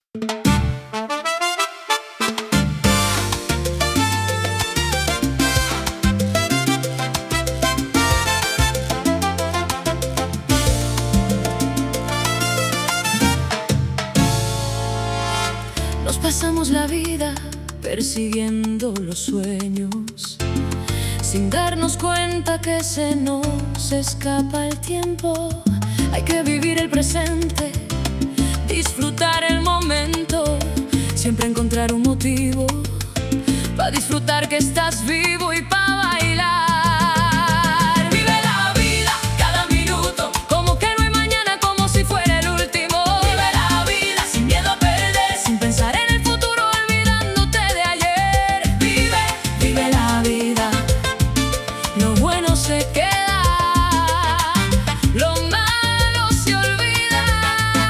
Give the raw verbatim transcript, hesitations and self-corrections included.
Nos pasamos la vida persiguiendo los sueños, sin darnos cuenta que se nos escapa el tiempo. Hay que vivir el presente, disfrutar el momento, siempre encontrar un motivo para disfrutar que estás vivo y para bailar.